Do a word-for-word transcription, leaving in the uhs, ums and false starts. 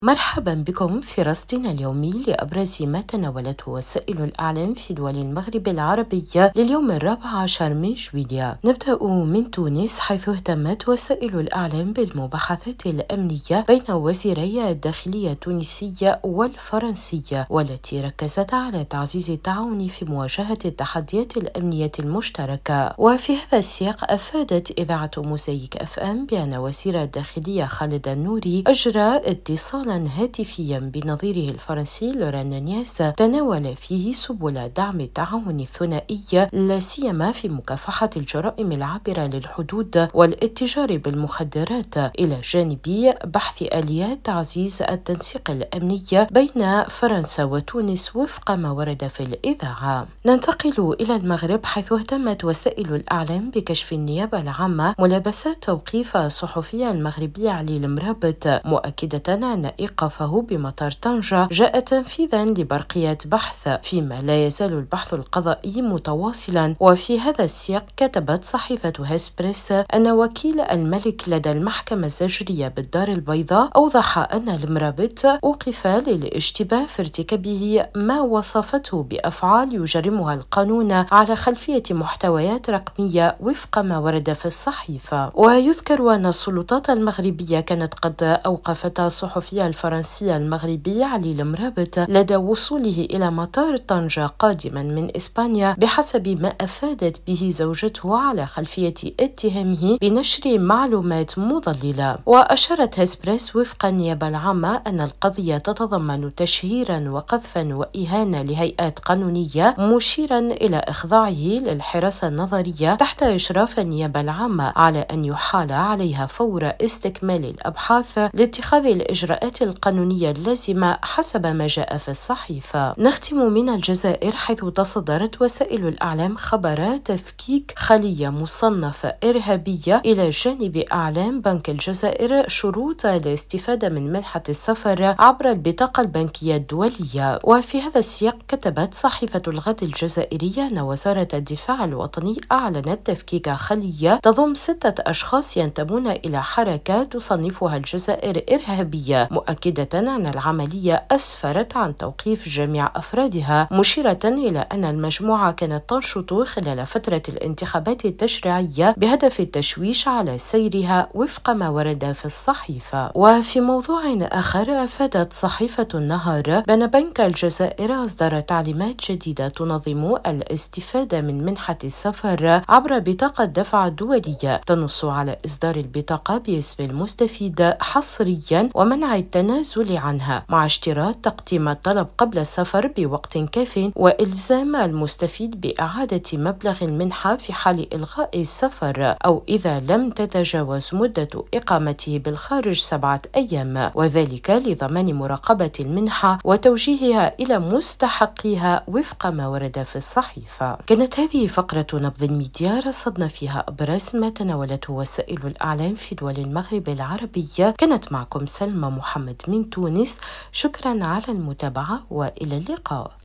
مرحبا بكم في رصدنا اليومي لأبرز ما تناولته وسائل الإعلام في دول المغرب العربي لليوم الرابع عشر من جويلية. نبدأ من تونس، حيث اهتمت وسائل الإعلام بالمباحثات الأمنية بين وزيري الداخلية التونسية والفرنسية، والتي ركزت على تعزيز التعاون في مواجهة التحديات الأمنية المشتركة. وفي هذا السياق، أفادت إذاعة موزايك أف أم بأن وزير الداخلية خالد النوري أجرى اتصالا هاتفيا بنظيره الفرنسي لوران نونيز تناول فيه سبل دعم التعاون الثنائي، لا سيما في مكافحة الجرائم العابرة للحدود والاتجار بالمخدرات، إلى جانب بحث آليات تعزيز التنسيق الأمني بين فرنسا وتونس وفق ما ورد في الإذاعة. ننتقل إلى المغرب، حيث اهتمت وسائل الإعلام بكشف النيابة العامة ملابسات توقيف الصحفي المغربي علي المرابط، مؤكدة أن إيقافه بمطار طنجة جاء تنفيذا لبرقية بحث، فيما لا يزال البحث القضائي متواصلا. وفي هذا السياق، كتبت صحيفة هسبريس أن وكيل الملك لدى المحكمة الزجرية بالدار البيضاء أوضح أن المرابط أوقف للاشتباه في ارتكابه ما وصفته بأفعال يجرمها القانون على خلفية محتويات رقمية وفق ما ورد في الصحيفة. ويذكر أن السلطات المغربية كانت قد أوقفت الصحفي الفرنسي المغربي علي المرابط لدى وصوله إلى مطار طنجة قادما من إسبانيا، بحسب ما أفادت به زوجته على خلفية اتهامه بنشر معلومات مضللة. وأشارت هسبريس وفق النيابة العامة أن القضية تتضمن تشهيرا وقذفا وإهانة لهيئات قانونية، مشيرا إلى إخضاعه للحراسة النظرية تحت إشراف النيابة العامة، على أن يحال عليها فور استكمال الأبحاث لاتخاذ الإجراءات القانونية اللازمة حسب ما جاء في الصحيفة. نختم من الجزائر، حيث تصدرت وسائل الإعلام خبر تفكيك خلية مصنفة إرهابية، إلى جانب إعلام بنك الجزائر شروط الاستفادة من منحة السفر عبر البطاقة البنكية الدولية. وفي هذا السياق، كتبت صحيفة الغد الجزائرية أن وزارة الدفاع الوطني أعلنت تفكيك خلية تضم ستة أشخاص ينتمون إلى حركة تصنفها الجزائر إرهابية، مؤكدة أن العملية أسفرت عن توقيف جميع أفرادها، مشيرة إلى أن المجموعة كانت تنشط خلال فترة الانتخابات التشريعية بهدف التشويش على سيرها وفق ما ورد في الصحيفة. وفي موضوع آخر، أفادت صحيفة النهار بأن بنك الجزائر أصدر تعليمات جديدة تنظم الاستفادة من منحة السفر عبر بطاقة دفع دولية، تنص على إصدار البطاقة باسم المستفيد حصريا ومنع التنازل عنها، مع اشتراط تقديم الطلب قبل السفر بوقت كاف، وإلزام المستفيد بإعادة مبلغ المنحة في حال إلغاء السفر، أو إذا لم تتجاوز مدة إقامته بالخارج سبعة أيام، وذلك لضمان مراقبة المنحة وتوجيهها إلى مستحقيها وفق ما ورد في الصحيفة. كانت هذه فقرة نبض الميديا، رصدنا فيها أبرز ما تناولته وسائل الإعلام في دول المغرب العربية. كانت معكم سلمى محمد من تونس، شكرا على المتابعة وإلى اللقاء.